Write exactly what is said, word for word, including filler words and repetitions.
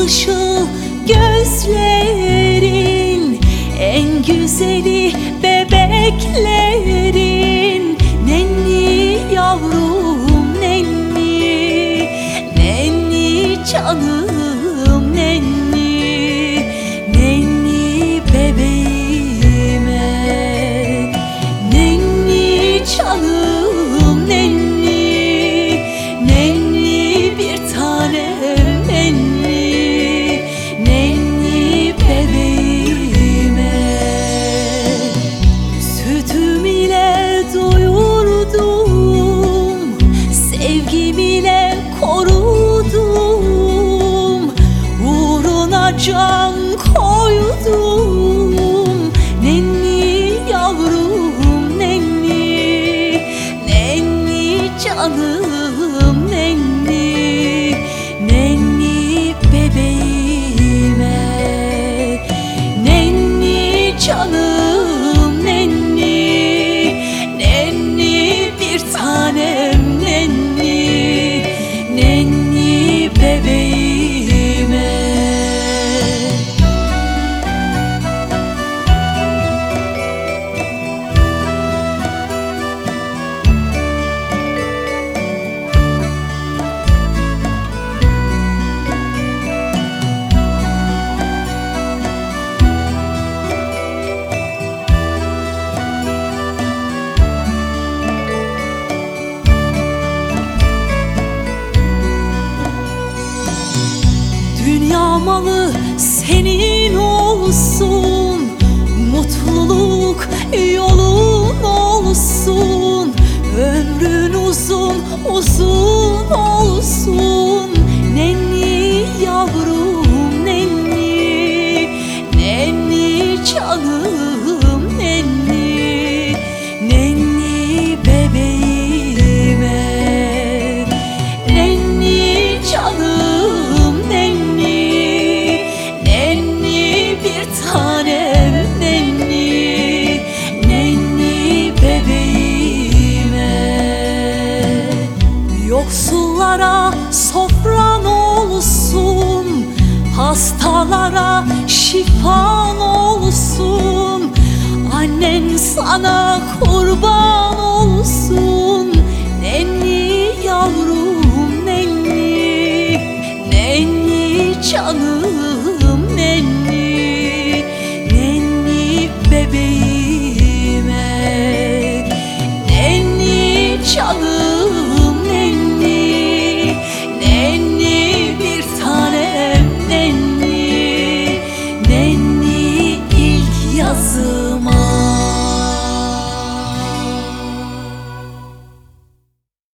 ışıl ışıl gözlerin, en güzeli bebeklerin. Nenni yavrum nenni, nenni canım nenni, nenni bebeğime, nenni canım nenni, nenni bir tanem nenni, nenni bebeğime. Sütüm ile doyurdum, sevgim ile korudum, uğruna can koydum. Nenni yavrum nenni, nenni canım nenni, nenni bebeğime, nenni canım nenni, nenni bir tanem nenni, nenni bebeğime. Dünya malı senin olsun, mutluluk yolun olsun, ömrün uzun uzun olsun. Nenni yavrum nenni, nenni canım nenni, nenni bebeğime, nenni canım nenni, nenni bir tanem nenni, nenni bebeğime. Yoksullara sofran olsun, hastalara şifan olsun, annen sana kurban